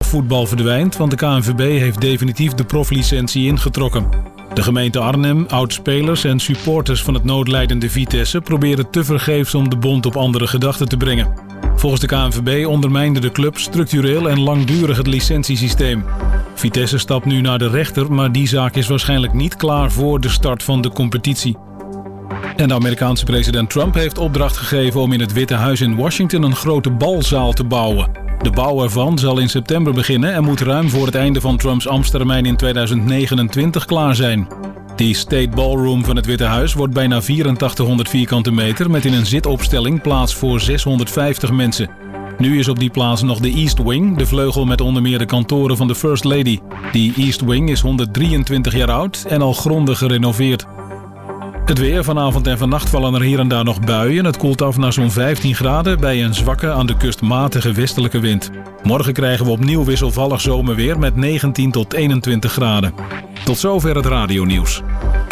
profvoetbal verdwijnt, want de KNVB heeft definitief de proflicentie ingetrokken. De gemeente Arnhem, oudspelers en supporters van het noodlijdende Vitesse proberen tevergeefs om de bond op andere gedachten te brengen. Volgens de KNVB ondermijnde de club structureel en langdurig het licentiesysteem. Vitesse stapt nu naar de rechter, maar die zaak is waarschijnlijk niet klaar voor de start van de competitie. En de Amerikaanse president Trump heeft opdracht gegeven om in het Witte Huis in Washington een grote balzaal te bouwen. De bouw ervan zal in september beginnen en moet ruim voor het einde van Trumps ambtstermijn in 2029 klaar zijn. Die State Ballroom van het Witte Huis wordt bijna 8400 vierkante meter met in een zitopstelling plaats voor 650 mensen. Nu is op die plaats nog de East Wing, de vleugel met onder meer de kantoren van de First Lady. Die East Wing is 123 jaar oud en al grondig gerenoveerd. Het weer, vanavond en vannacht vallen er hier en daar nog buien. Het koelt af naar zo'n 15 graden bij een zwakke, aan de kust matige westelijke wind. Morgen krijgen we opnieuw wisselvallig zomerweer met 19 tot 21 graden. Tot zover het radionieuws.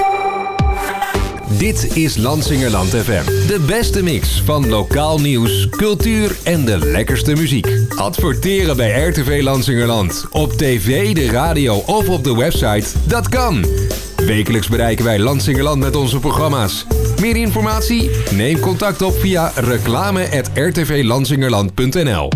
Dit is Lansingerland FM. De beste mix van lokaal nieuws, cultuur en de lekkerste muziek. Adverteren bij RTV Lansingerland. Op tv, de radio of op de website. Dat kan. Wekelijks bereiken wij Lansingerland met onze programma's. Meer informatie? Neem contact op via reclame@rtvlansingerland.nl.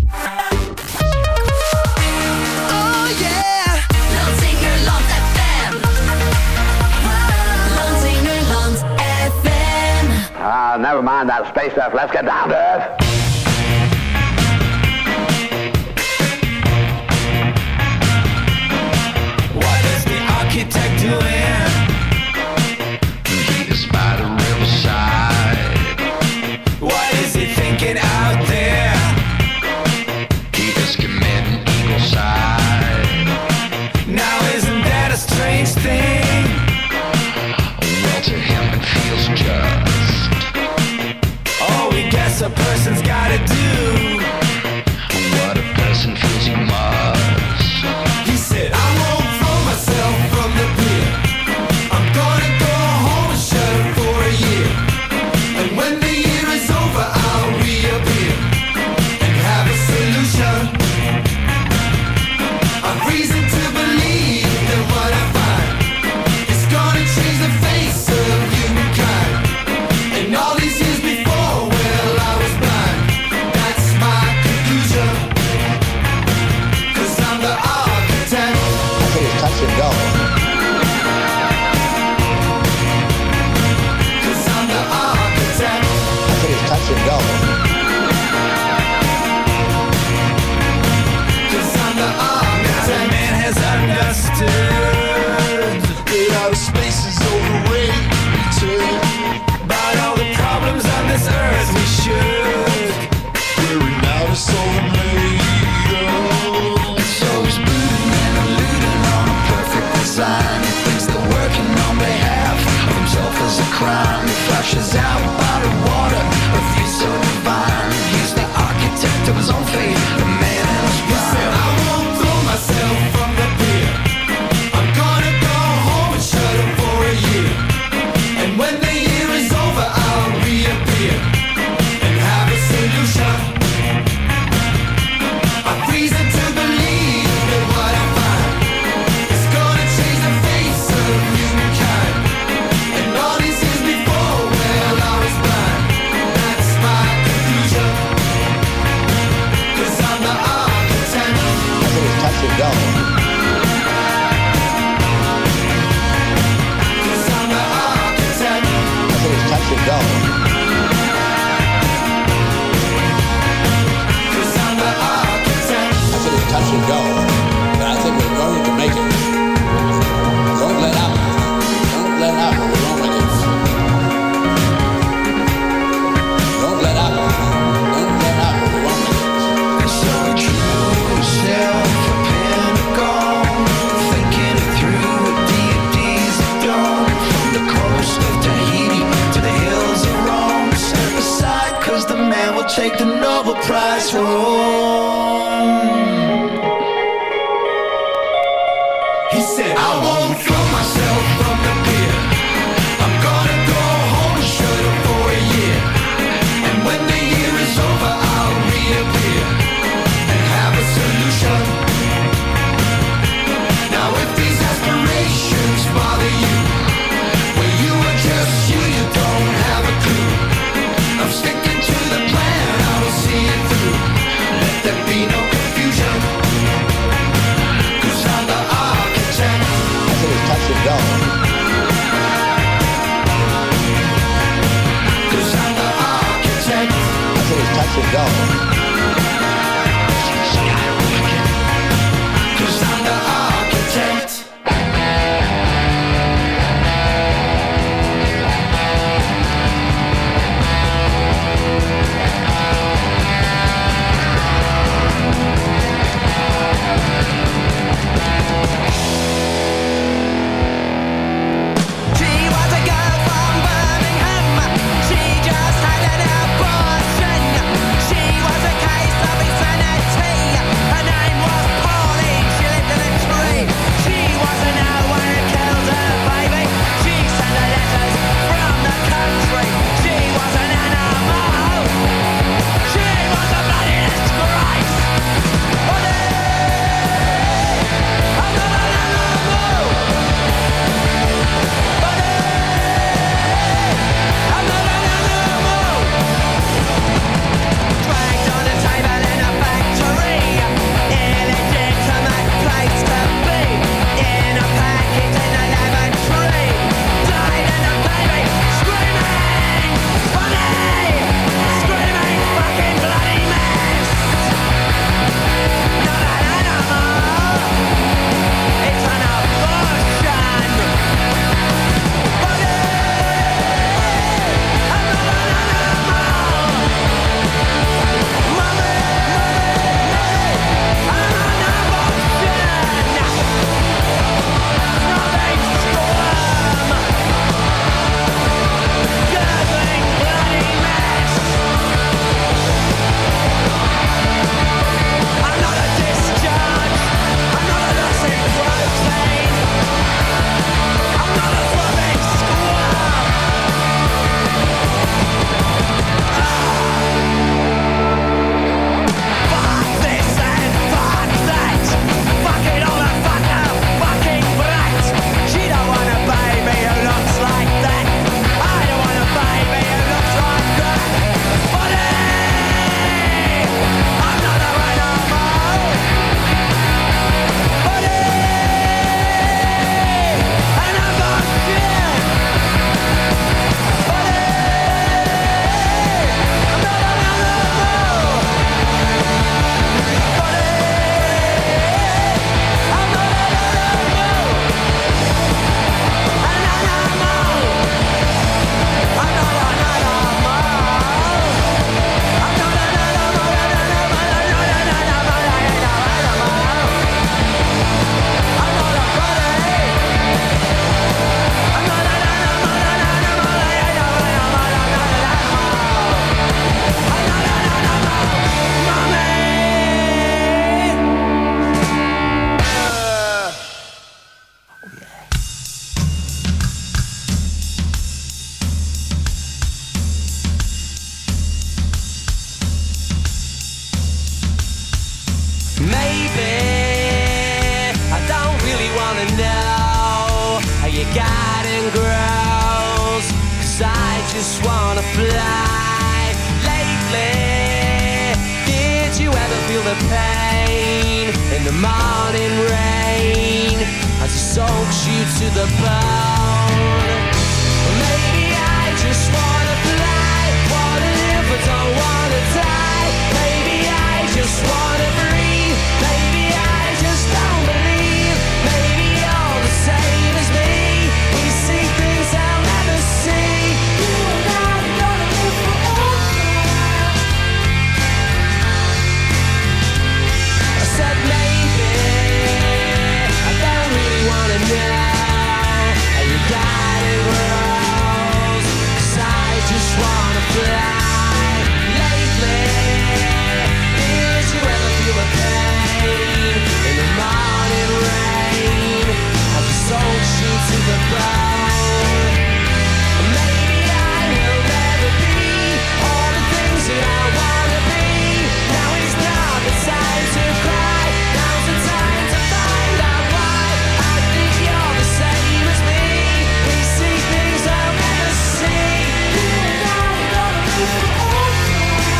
Never mind that space stuff. Let's get down to earth. What is the architect doing? He is by the riverside. What is he thinking out there? He is committing eagle side. Now isn't that a strange thing? Well, to him it feels just. A person's gotta do what a person feels he must. He said, I won't throw myself from the pier. I'm gonna go home and shut up for a year. And when the year is over, I'll reappear and have a solution. I've reason to believe that what I find is gonna change the face of humankind. And all these years before, go. Cause I'm the architect. I think it's touch and go. Cause I'm the architect. Man has understood that outer space is overrated. About all the problems on this earth we should. We're out of solar radio. So he's booting and eluding on a perfect design. He thinks that working on behalf of himself is a crime. He flashes out bottled water, a view so divine. He's the architect of his own fate, the man in his prime. He said, I won't throw myself from the pier. I'm gonna go home and shut up for a year. And when the year is over, I'll reappear and have a solution. I've reason to believe that what I find is gonna change the face of humankind. And all these years before, well, I was blind. That's my conclusion. Cause I'm the architect. I think it's touch and go. Cause I'm the architect. I think it's touch and go. Cause I'm the architect. I think it's touch and go. But I think we're going to make it. Don't let up. Don't let up or we won't make it. Don't let up. Don't let up or we won't make it. And so he drew himself a pentagon, thinking it through with deities of dawn. From the coast of Tahiti to the hills of Rome, step aside, cause the man will take the Nobel Prize home. He said, I won't throw myself from the pier. I'm gonna go home and shut up for a year. And when the year is over, I'll reappear and have a solution. and grows, 'cause I just wanna fly. Lately, did you ever feel the pain in the morning rain as it soaks you to the bone? Well, maybe I just wanna fly, wanna live but don't wanna die. Maybe I just wanna breathe, maybe I just don't believe. Maybe you're the same as me, we see things I'll never see. You and I are gonna live forever. I said maybe, I don't really wanna know how you got it rose, 'cause I just wanna fly. Lately, did you ever feel the pain in the morning rain as it soaks you to the bone? Maybe I will never be all the things that I wanna be. Now is not the time to cry, now's the time to find out why. I think you're the same as me, we see things I'll never see. You and I are gonna live forever.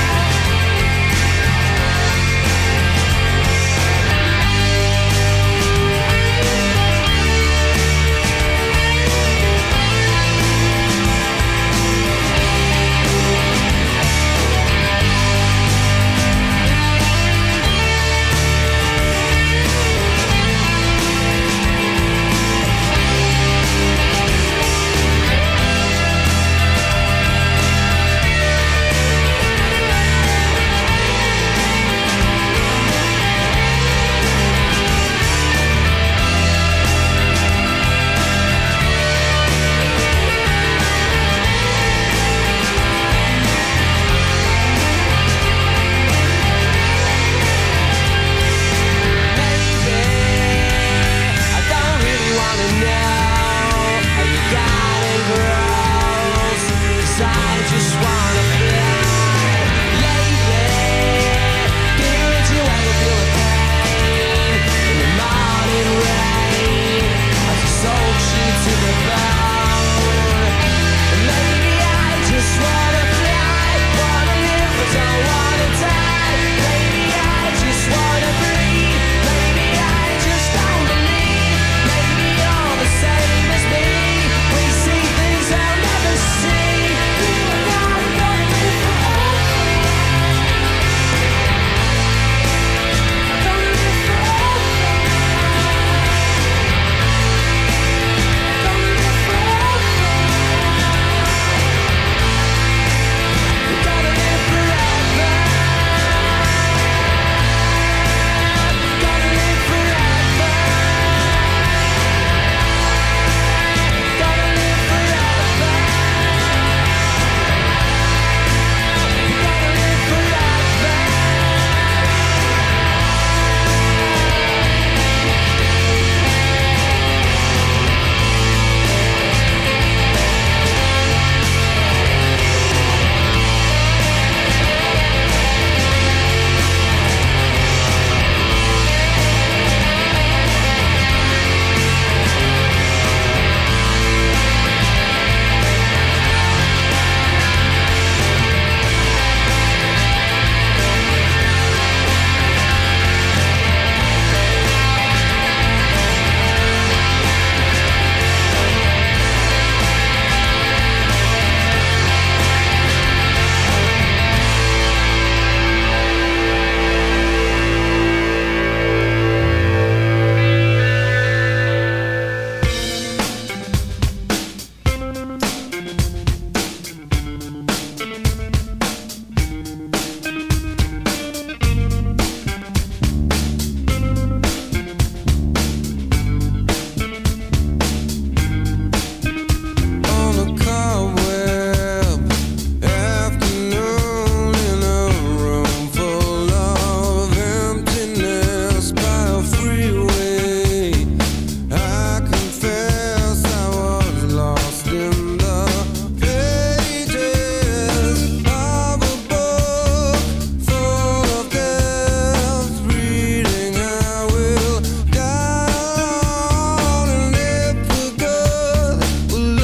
I don't really wanna know how you got it rose, 'cause I just wanna fly. Lately, did you ever feel the pain in the morning rain as it soaks you to the bone? Maybe I just wanna fly, wanna live but don't wanna die. Maybe I just wanna breathe, maybe I just don't believe. Maybe you're the same as me, we see things I'll never see. You and I are gonna live forever. Gonna live forever. Gonna live forever. We're gonna live forever. Gonna live forever. Gonna live forever. Gonna live forever. On a cobweb afternoon in a room full of emptiness by a freeway, I confess I was lost in the pages of a book full of death, reading I will die on, and if we're good, we'll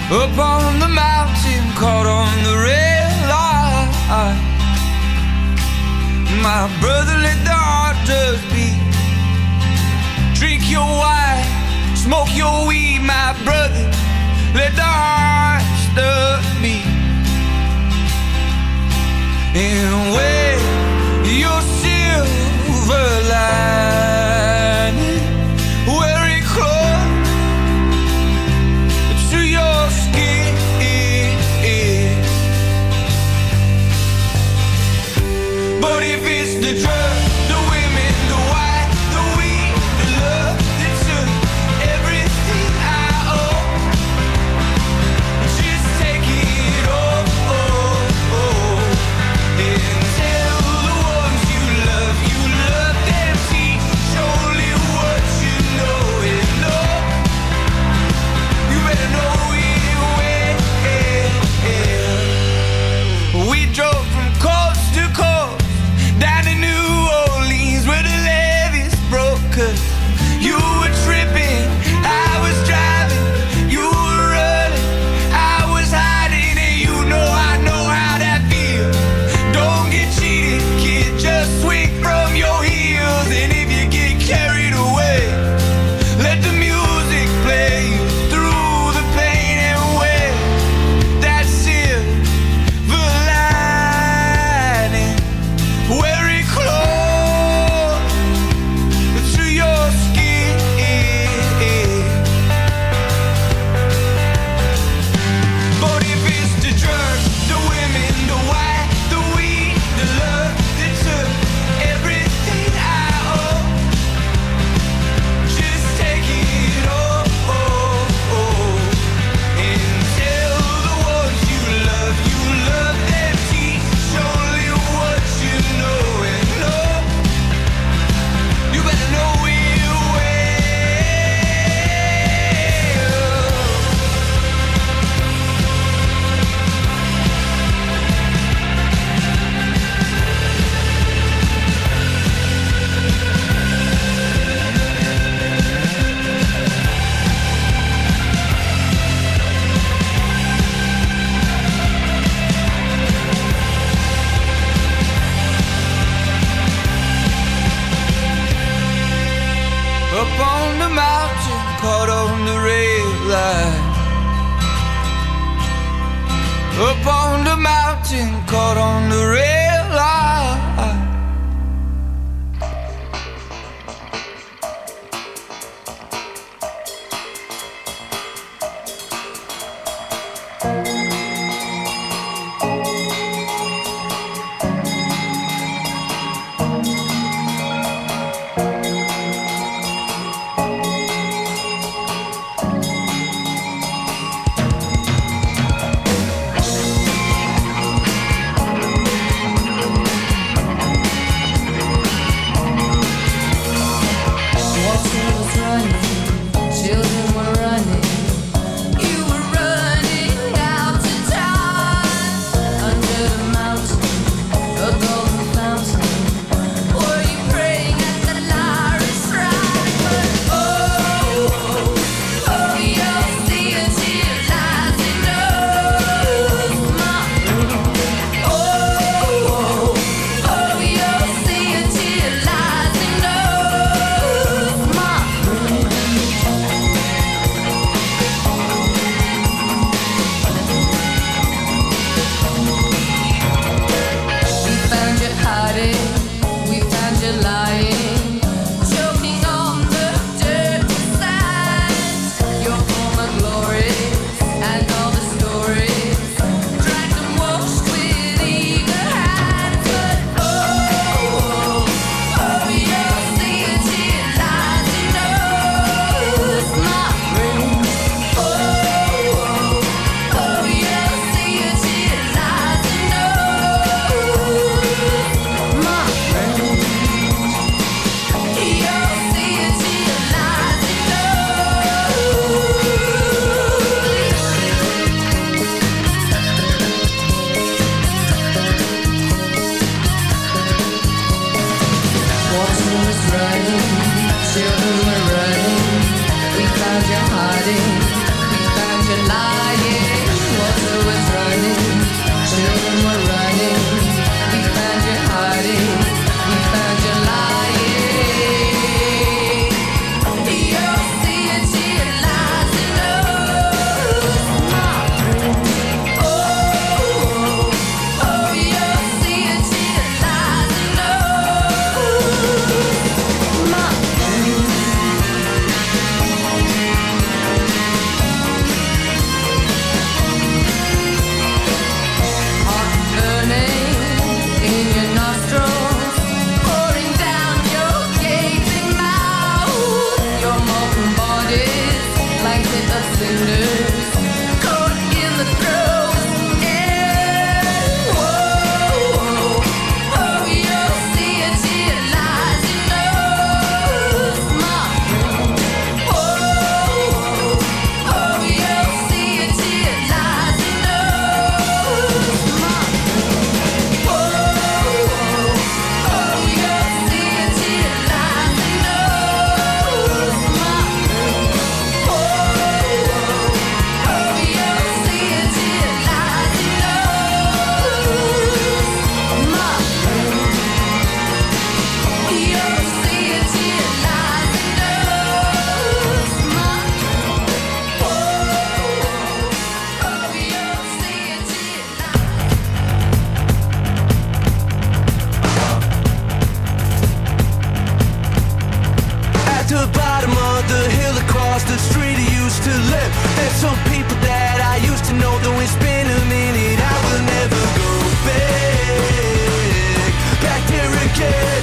Up on the mountain, caught on the red light. My brother, let the heart just beat. Drink your wine, smoke your weed, my brother, let the heart stop beat. And wear your silver lining, wear it close to your skin. But if it's the drug, the women, the wine, the weed, the love that took everything I owe, just take it all. And tell the ones you love them, teach only what you know. And know, you better know it well. We drove from coast to coast, down to New Orleans where the levees broke. 'Cause you were tripping, I was driving, you were running, I was hiding, and you know I know how that feels. Don't get cheated, kid, just swing from your heels. And if you get carried away, let the music play you through the pain and wear that silver lining. Wear it close to your skin. But if it's the drugs, the women, the wine, the weed, the love that took everything I owe, just take it all. And tell the ones you love them, teach only what you know. And know, you better know it well. Up on the mountain, caught on the red light. Up on the mountain, caught on the red light. children were running. We found you hiding. We found you lying. some people that I used to know, though it's been a minute, I will never go back there again.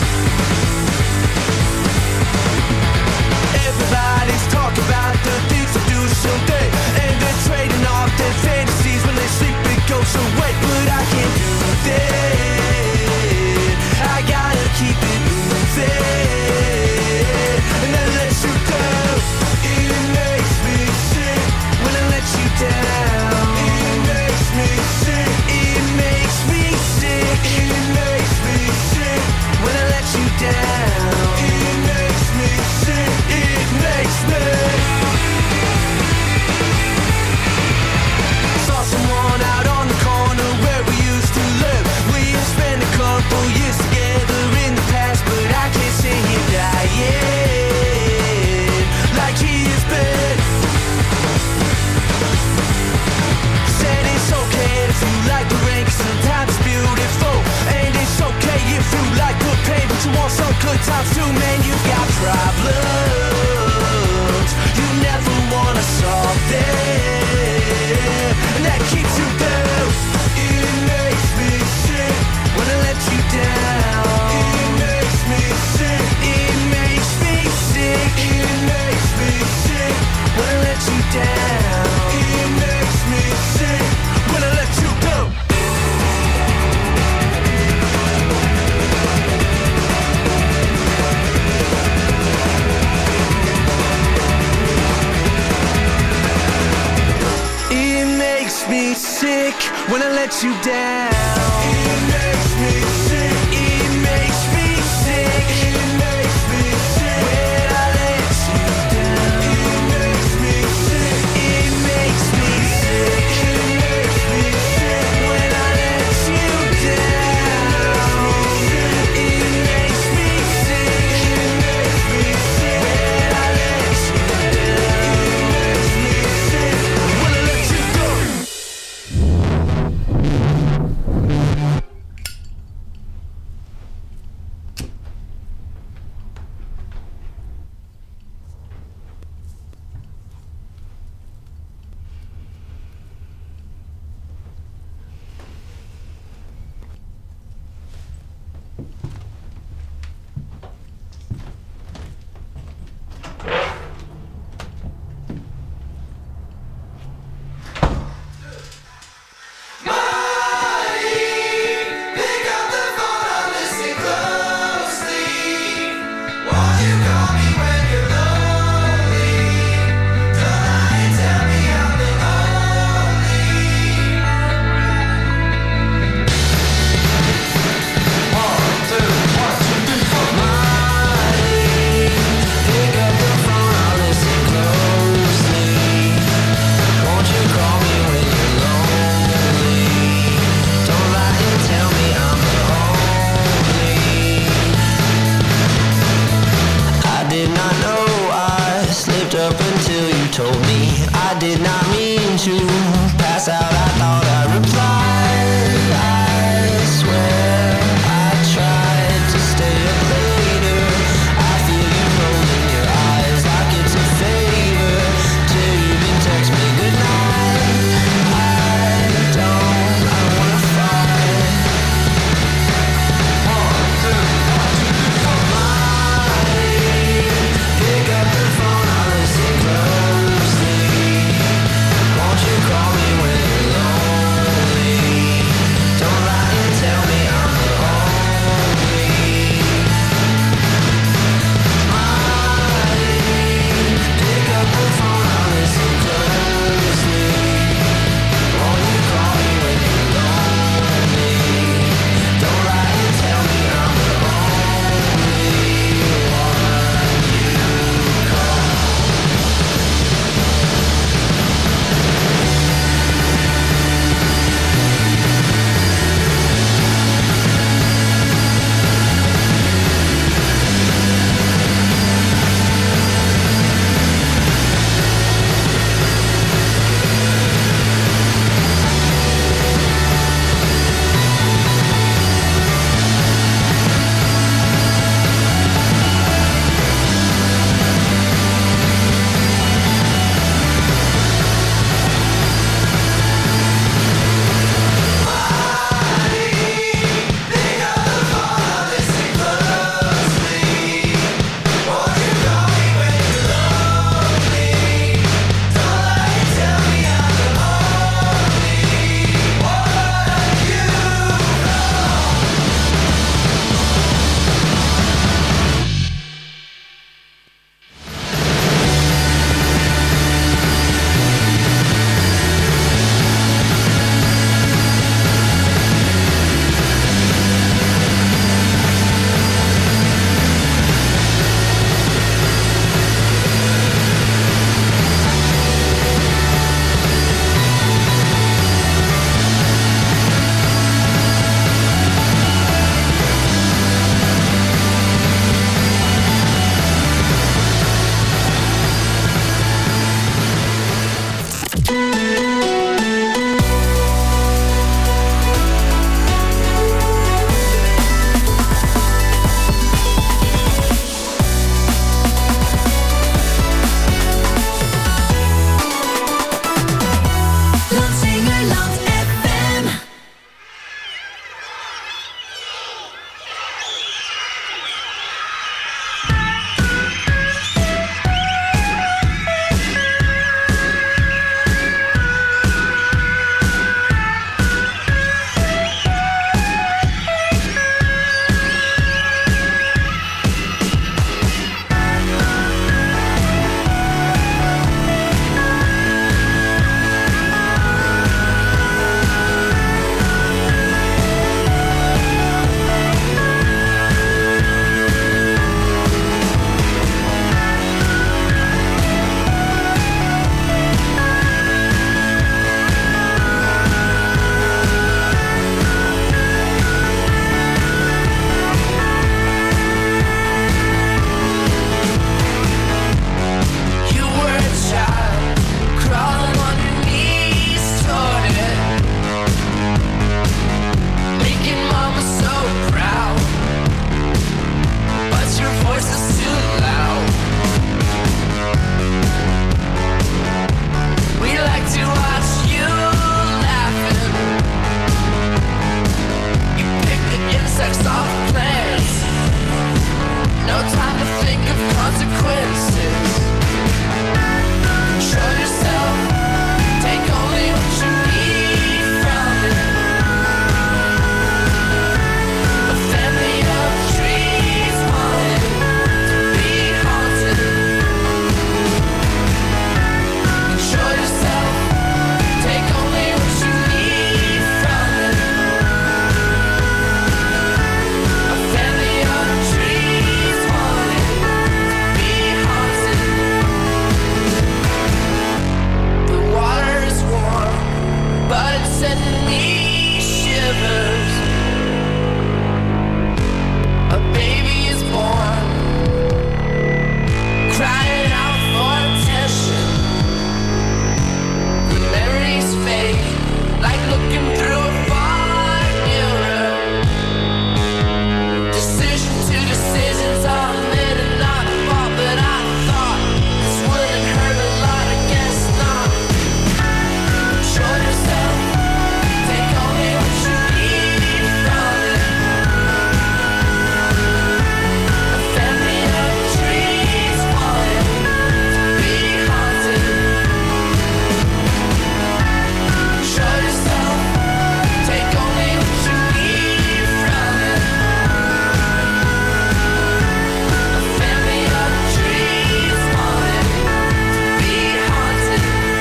Everybody's talking about the things to do someday, and they're trading off their fantasies when they sleep it goes away. But I can't do that, I gotta keep it moving, and I let you go. It makes me sick when I let you down. It makes me sick. It makes me sick. It makes me sick when I let you down. It makes me sick. It makes me. Saw someone out on the corner where we used to live. We have spent a couple years together in the past, but I can't see him dying like he has been. Said it's okay if you like the rain, 'cause sometimes it's beautiful, and it's okay if you like the pain, but you want some good times too, man. You got problems you never wanna solve them, and that keeps you down. It makes me sick when I let you down. It makes me sick. It makes me sick. It makes me sick when I let you down. It makes me sick when I let you go. It makes me sick when I let you down. It makes me sick. It makes me sick. It makes me sick when I let you down. It makes me sick. It makes me sick. It makes me sick when I let you down. It makes me sick. It makes me sick when I let you down. It makes me sick when I let you go. sending me shivers. A baby is born, crying out for attention. The memories fade, like looking through a fog mirror. Decision to decisions are made and not bought, but I thought this wouldn't hurt a lot. I guess not. Show yourself, take only what you need from it. A family of trees wanted to be haunted. Show yourself, take only what you need from it. A family of trees wanted to be haunted.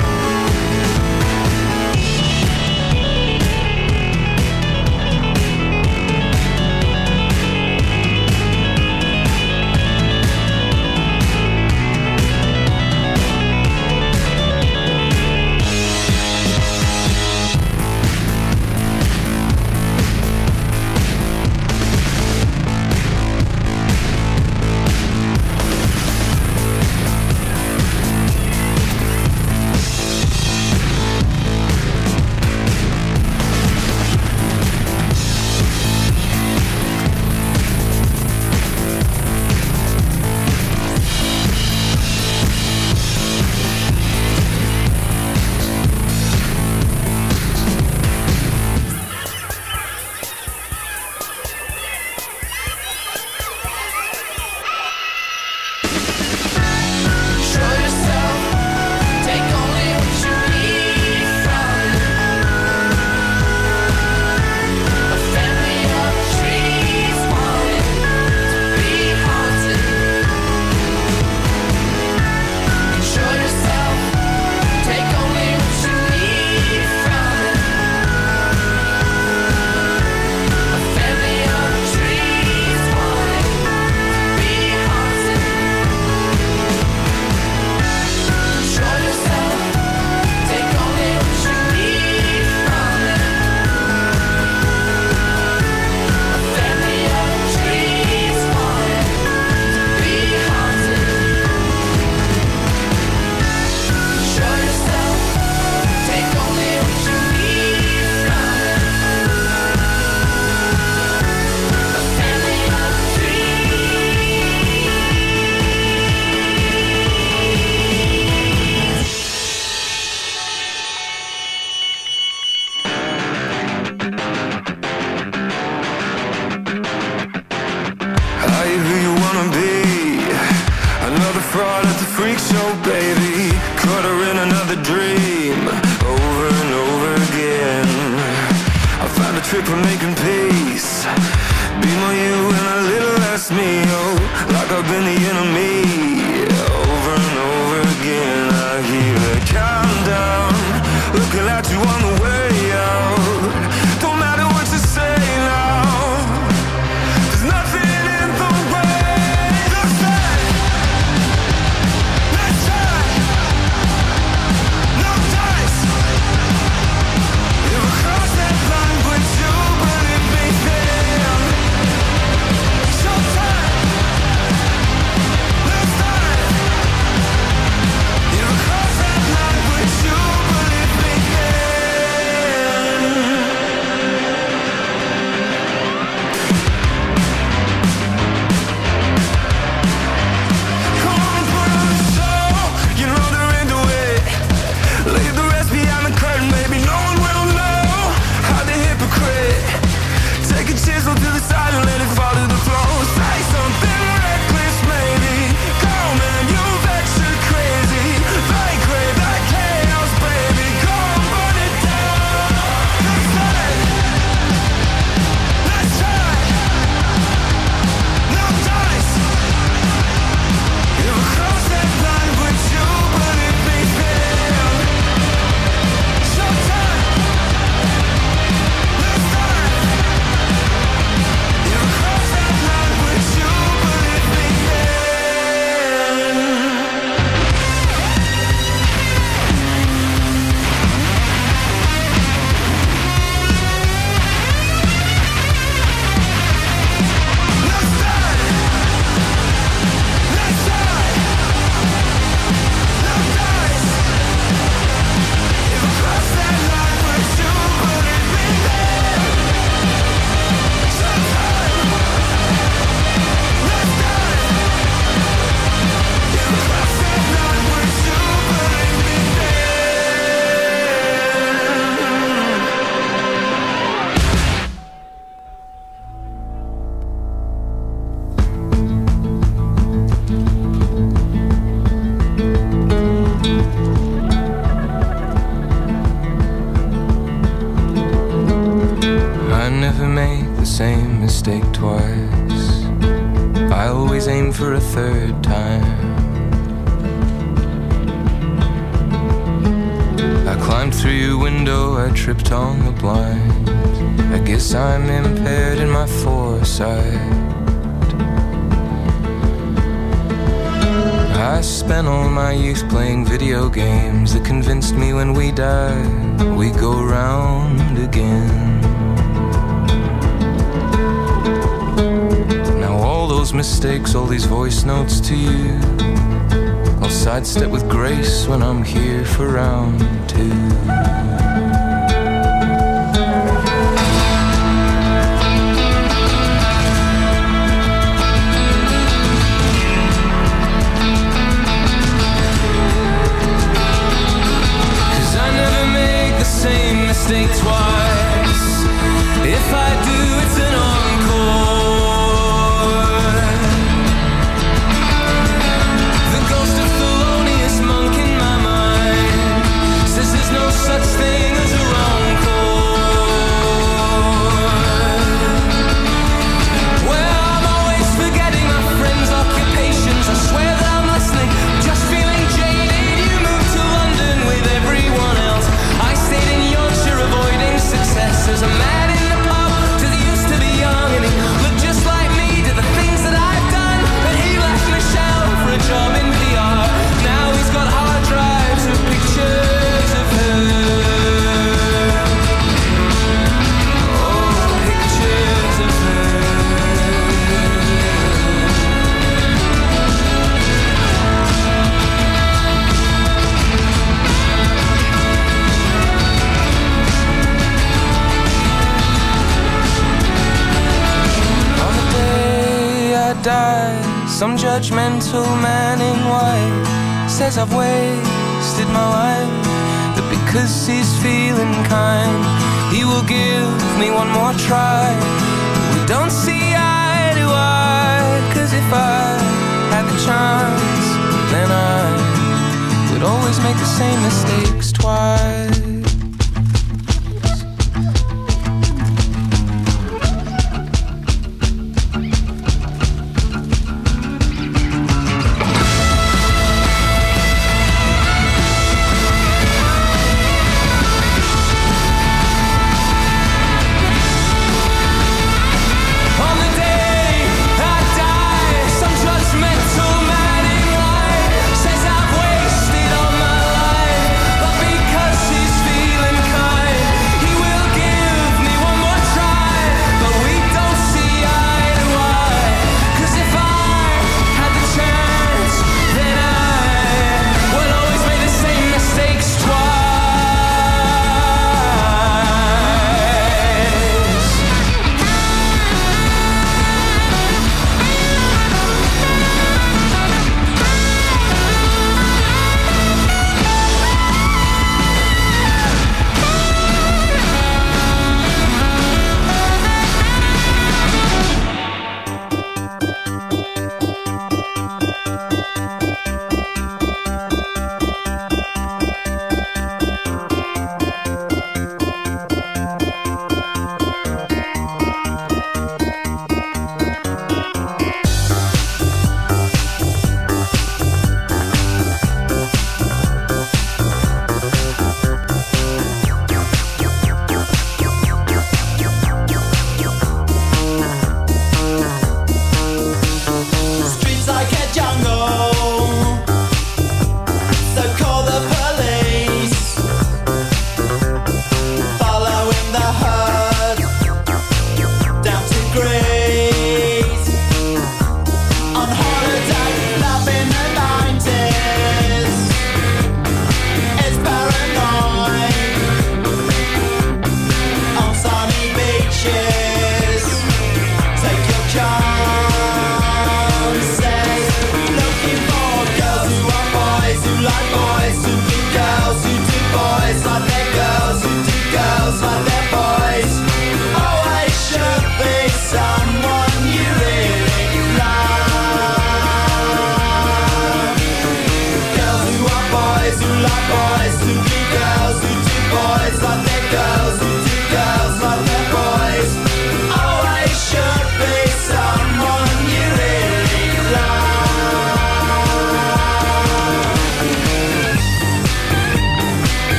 Show yourself, take only what you need from it. A family of trees wanted to be haunted. Show yourself, take only what you need from it. A family of trees wanted to be haunted. Show yourself, take only what you need from it. A family of trees wanted to be haunted. Show yourself, take only what you need from it. A family of Are you who you wanna be? Another fraud at the freak show, baby. Caught her in another dream, over and over again. I found a trick for making peace. Be more you and a little less me, oh, like I've been the enemy. Over and over again, I hear the countdown, looking at you on the way out. Don't matter what you say now. There's nothing in the way. Let's try. Let's try. No dice. If I cross that line with you, but it makes them showtime. Let's try. I never make the same mistake twice. I always aim for a third time. I climbed through your window, I tripped on the blind. I guess I'm impaired in my foresight. I spent all my youth playing video games that convinced me when we die, we go round again. Now all those mistakes, all these voice notes to you, I'll sidestep with grace when I'm here for round two. Mistake twice. If I do, it's an encore. The ghost of Thelonious Monk in my mind says there's no such thing as a wrong chord. Well, I'm always forgetting my friends' occupations. I swear that I'm listening, just feeling jaded. You moved to London with everyone else. I stayed in Yorkshire avoiding success. There's a man in the pub till he used to be young, and he looked just like me to the things that I've done. But he left Michelle for a job in PR. Now he's got hard drives of pictures of her. Oh, pictures of her. Die. Some judgmental man in white says I've wasted my life, but because he's feeling kind, he will give me one more try. We don't see eye to eye, 'cause if I had the chance, then I would always make the same mistakes twice. Because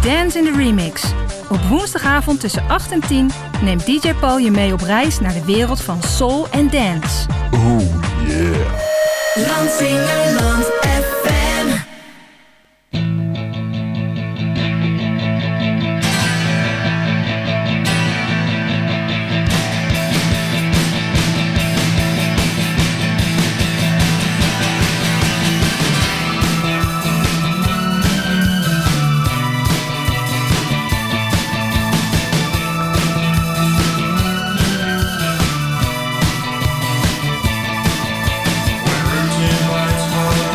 Dance in the Remix. Op woensdagavond tussen 8 en 10 neemt DJ Paul je mee op reis naar de wereld van soul en dance. Oh yeah. Lansingerland FM. Routine lights fall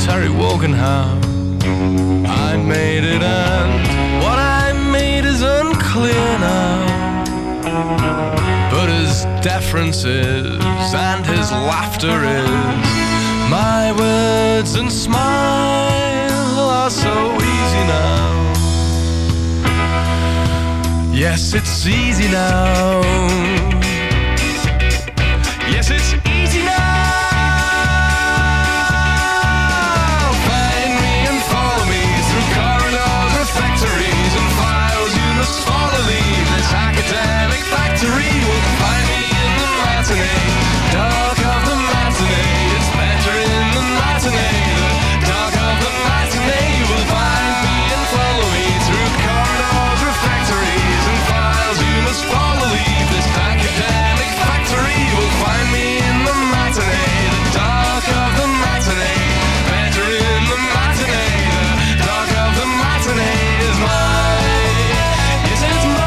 Terry Woganhouse. I made it, and what I made is unclear now. But his deference is, and his laughter is, my words and smile are so easy now. Yes, it's easy now. Yes, it's easy now. Find me and follow me through corridors, refectories and files. You must follow, leave this academic factory. Will find me in the matinee, dark of the matinee. It's better in the matinee, the dark of the matinee. You will find me and follow me through corridors, refectories and files. You must follow, leave this academic factory. You will find me in the matinee, the dark of the matinee. Better in the matinee, the dark of the matinee is mine. Yes, it's mine.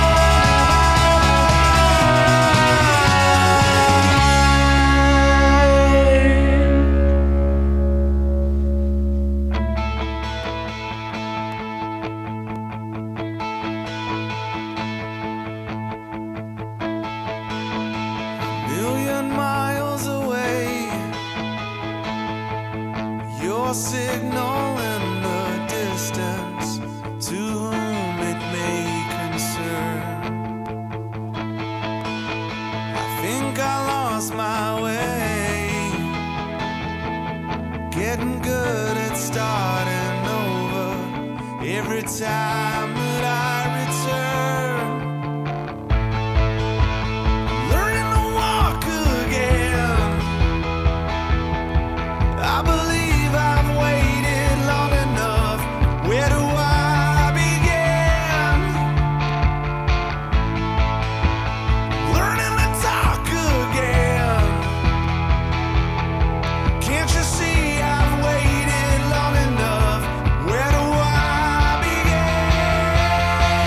Million miles away, your signal in the distance, to whom it may concern. I think I lost my way, getting good at starting over every time that I return. Learning to walk again. I believe I've waited long enough. Where do I begin? Learning to talk again. Can't you see I've waited long enough? Where do I begin?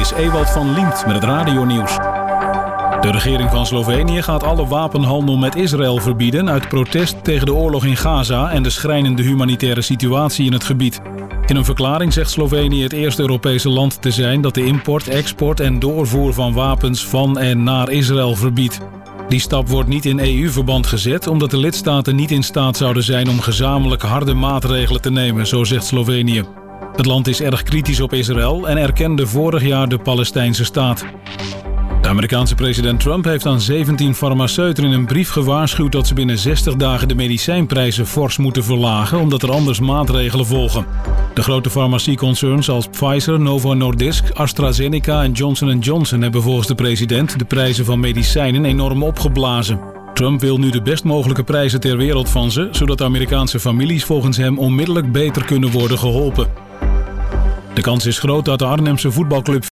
is Ewald van Liemt met het radionieuws. De regering van Slovenië gaat alle wapenhandel met Israël verbieden uit protest tegen de oorlog in Gaza en de schrijnende humanitaire situatie in het gebied. In een verklaring zegt Slovenië het eerste Europese land te zijn dat de import, export en doorvoer van wapens van en naar Israël verbiedt. Die stap wordt niet in EU-verband gezet omdat de lidstaten niet in staat zouden zijn om gezamenlijk harde maatregelen te nemen, zo zegt Slovenië. Het land is erg kritisch op Israël en erkende vorig jaar de Palestijnse staat. De Amerikaanse president Trump heeft aan 17 farmaceuten in een brief gewaarschuwd dat ze binnen 60 dagen de medicijnprijzen fors moeten verlagen omdat er anders maatregelen volgen. De grote farmacieconcerns als Pfizer, Novo Nordisk, AstraZeneca en Johnson & Johnson hebben volgens de president de prijzen van medicijnen enorm opgeblazen. Trump wil nu de best mogelijke prijzen ter wereld van ze, zodat de Amerikaanse families volgens hem onmiddellijk beter kunnen worden geholpen. De kans is groot dat de Arnhemse voetbalclub